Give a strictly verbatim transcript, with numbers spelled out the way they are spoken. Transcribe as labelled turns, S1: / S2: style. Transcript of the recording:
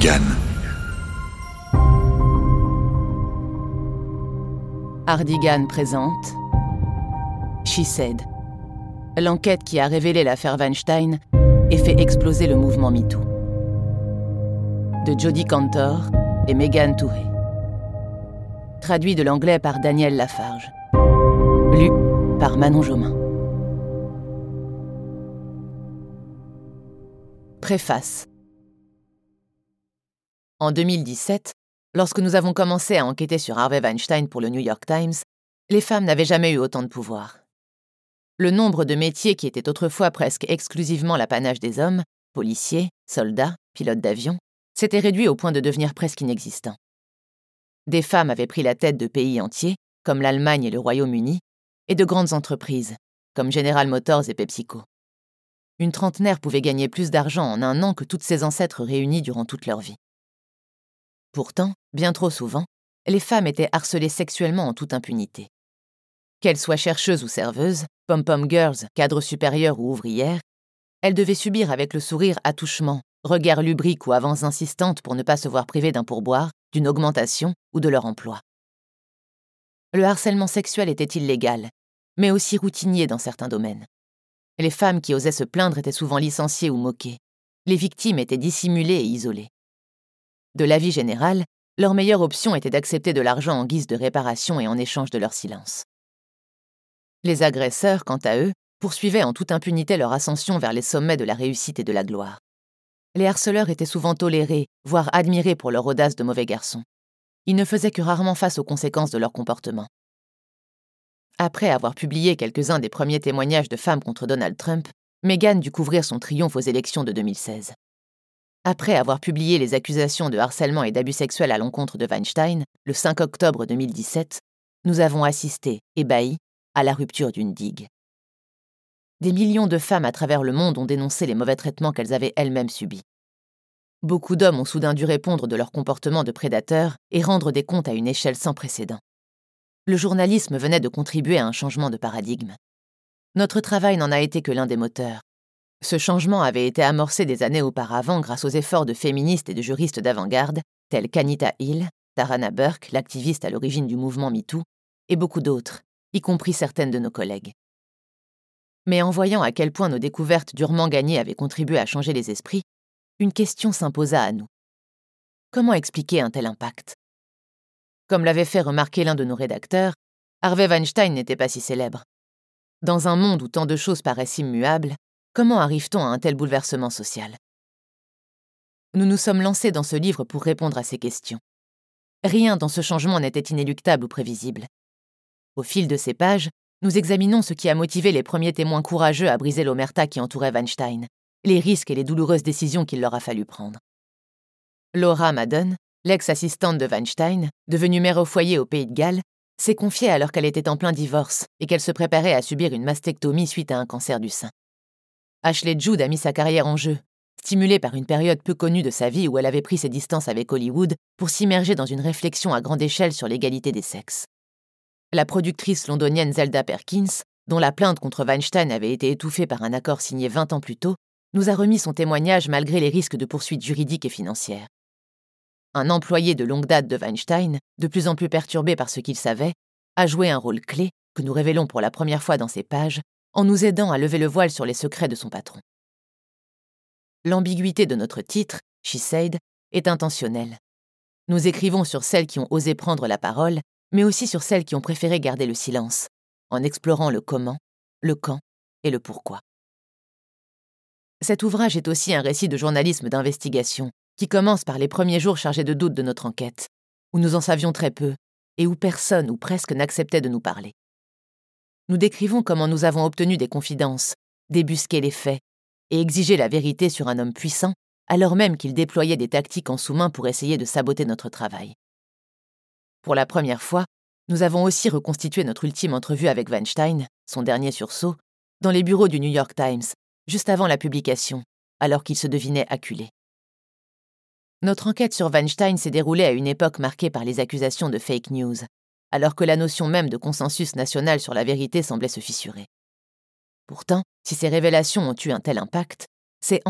S1: Hardigan.
S2: Hardigan présente She Said, l'enquête qui a révélé l'affaire Weinstein et fait exploser le mouvement MeToo. De Jodi Kantor et Megan Twohey. Traduit de l'anglais par Daniel Lafarge. Lu par Manon Jomain. Préface. En deux mille dix-sept, lorsque nous avons commencé à enquêter sur Harvey Weinstein pour le New York Times, les femmes n'avaient jamais eu autant de pouvoir. Le nombre de métiers qui étaient autrefois presque exclusivement l'apanage des hommes, policiers, soldats, pilotes d'avion, s'était réduit au point de devenir presque inexistant. Des femmes avaient pris la tête de pays entiers, comme l'Allemagne et le Royaume-Uni, et de grandes entreprises, comme General Motors et PepsiCo. Une trentenaire pouvait gagner plus d'argent en un an que toutes ses ancêtres réunies durant toute leur vie. Pourtant, bien trop souvent, les femmes étaient harcelées sexuellement en toute impunité. Qu'elles soient chercheuses ou serveuses, pom-pom girls, cadres supérieurs ou ouvrières, elles devaient subir avec le sourire attouchements, regards lubriques ou avances insistantes pour ne pas se voir privées d'un pourboire, d'une augmentation ou de leur emploi. Le harcèlement sexuel était illégal, mais aussi routinier dans certains domaines. Les femmes qui osaient se plaindre étaient souvent licenciées ou moquées. Les victimes étaient dissimulées et isolées. De l'avis général, leur meilleure option était d'accepter de l'argent en guise de réparation et en échange de leur silence. Les agresseurs, quant à eux, poursuivaient en toute impunité leur ascension vers les sommets de la réussite et de la gloire. Les harceleurs étaient souvent tolérés, voire admirés pour leur audace de mauvais garçons. Ils ne faisaient que rarement face aux conséquences de leur comportement. Après avoir publié quelques-uns des premiers témoignages de femmes contre Donald Trump, Meghan dut couvrir son triomphe aux élections de deux mille seize. Après avoir publié les accusations de harcèlement et d'abus sexuels à l'encontre de Weinstein, le cinq octobre deux mille dix-sept, nous avons assisté, ébahis, à la rupture d'une digue. Des millions de femmes à travers le monde ont dénoncé les mauvais traitements qu'elles avaient elles-mêmes subis. Beaucoup d'hommes ont soudain dû répondre de leur comportement de prédateurs et rendre des comptes à une échelle sans précédent. Le journalisme venait de contribuer à un changement de paradigme. Notre travail n'en a été que l'un des moteurs. Ce changement avait été amorcé des années auparavant grâce aux efforts de féministes et de juristes d'avant-garde, tels qu'Anita Hill, Tarana Burke, l'activiste à l'origine du mouvement MeToo, et beaucoup d'autres, y compris certaines de nos collègues. Mais en voyant à quel point nos découvertes durement gagnées avaient contribué à changer les esprits, une question s'imposa à nous. Comment expliquer un tel impact ? Comme l'avait fait remarquer l'un de nos rédacteurs, Harvey Weinstein n'était pas si célèbre. Dans un monde où tant de choses paraissent immuables, comment arrive-t-on à un tel bouleversement social ? Nous nous sommes lancés dans ce livre pour répondre à ces questions. Rien dans ce changement n'était inéluctable ou prévisible. Au fil de ces pages, nous examinons ce qui a motivé les premiers témoins courageux à briser l'omerta qui entourait Weinstein, les risques et les douloureuses décisions qu'il leur a fallu prendre. Laura Madden, l'ex-assistante de Weinstein, devenue mère au foyer au Pays de Galles, s'est confiée alors qu'elle était en plein divorce et qu'elle se préparait à subir une mastectomie suite à un cancer du sein. Ashley Judd a mis sa carrière en jeu, stimulée par une période peu connue de sa vie où elle avait pris ses distances avec Hollywood pour s'immerger dans une réflexion à grande échelle sur l'égalité des sexes. La productrice londonienne Zelda Perkins, dont la plainte contre Weinstein avait été étouffée par un accord signé vingt ans plus tôt, nous a remis son témoignage malgré les risques de poursuites juridiques et financières. Un employé de longue date de Weinstein, de plus en plus perturbé par ce qu'il savait, a joué un rôle clé, que nous révélons pour la première fois dans ces pages, en nous aidant à lever le voile sur les secrets de son patron. L'ambiguïté de notre titre, She Said, est intentionnelle. Nous écrivons sur celles qui ont osé prendre la parole, mais aussi sur celles qui ont préféré garder le silence, en explorant le comment, le quand et le pourquoi. Cet ouvrage est aussi un récit de journalisme d'investigation, qui commence par les premiers jours chargés de doutes de notre enquête, où nous en savions très peu, et où personne ou presque n'acceptait de nous parler. Nous décrivons comment nous avons obtenu des confidences, débusqué les faits, et exigé la vérité sur un homme puissant, alors même qu'il déployait des tactiques en sous-main pour essayer de saboter notre travail. Pour la première fois, nous avons aussi reconstitué notre ultime entrevue avec Weinstein, son dernier sursaut, dans les bureaux du New York Times, juste avant la publication, alors qu'il se devinait acculé. Notre enquête sur Weinstein s'est déroulée à une époque marquée par les accusations de fake news, alors que la notion même de consensus national sur la vérité semblait se fissurer. Pourtant, si ces révélations ont eu un tel impact, c'est